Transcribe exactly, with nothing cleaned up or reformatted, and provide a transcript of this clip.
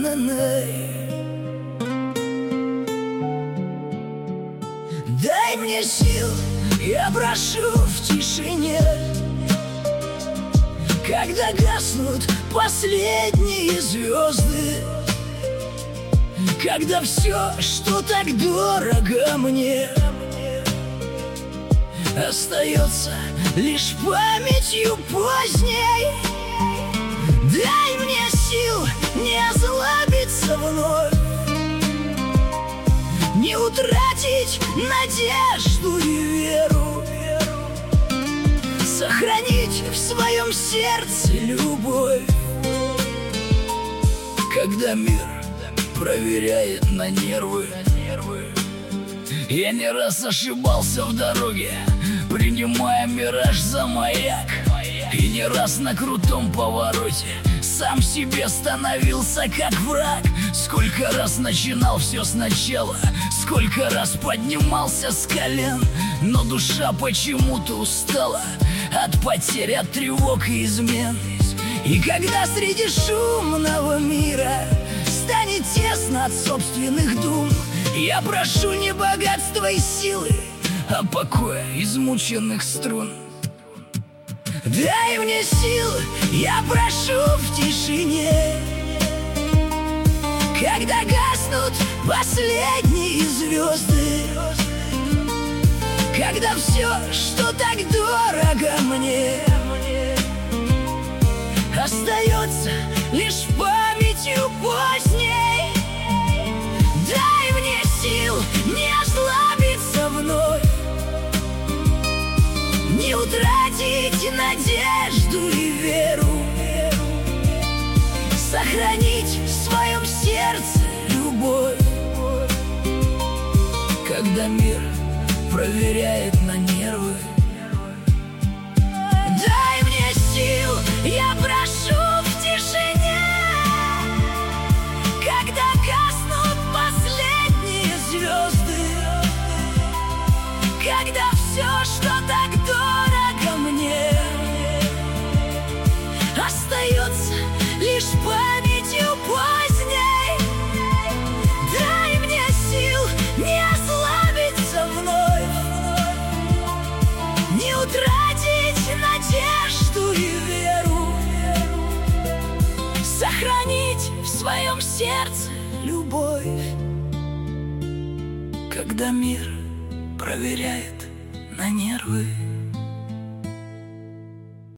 Дай мне сил, я прошу в тишине, когда гаснут последние звезды, когда все, что так дорого мне, остается лишь памятью поздней. Дай мне сил не озлобиться вновь, не утратить надежду и веру, сохранить в своем сердце любовь, когда мир проверяет на нервы. Я не раз ошибался в дороге, принимая мираж за маяк, и не раз на крутом повороте сам себе становился как враг. Сколько раз начинал все сначала, сколько раз поднимался с колен, но душа почему-то устала от потерь, от тревог и измен. И когда среди шумного мира станет тесно от собственных дум, я прошу не богатства и силы, а покоя измученных струн. Дай мне сил, я прошу в тишине, когда гаснут последние звезды, когда все, что так дорого мне, остается лишь памятью поздней. Дай мне сил не ослабиться вновь, не утратить надежду и веру, сохранить в своем сердце любовь, когда мир проверяет на нервы. Дай мне сил, я прошу в тишине, когда гаснут последние звезды, когда все, что так дорого мне, остается лишь памятью поздней. Дай мне сил не ослабиться вновь, не утратить надежду и веру, сохранить в своем сердце любовь, когда мир проверяет на нервы.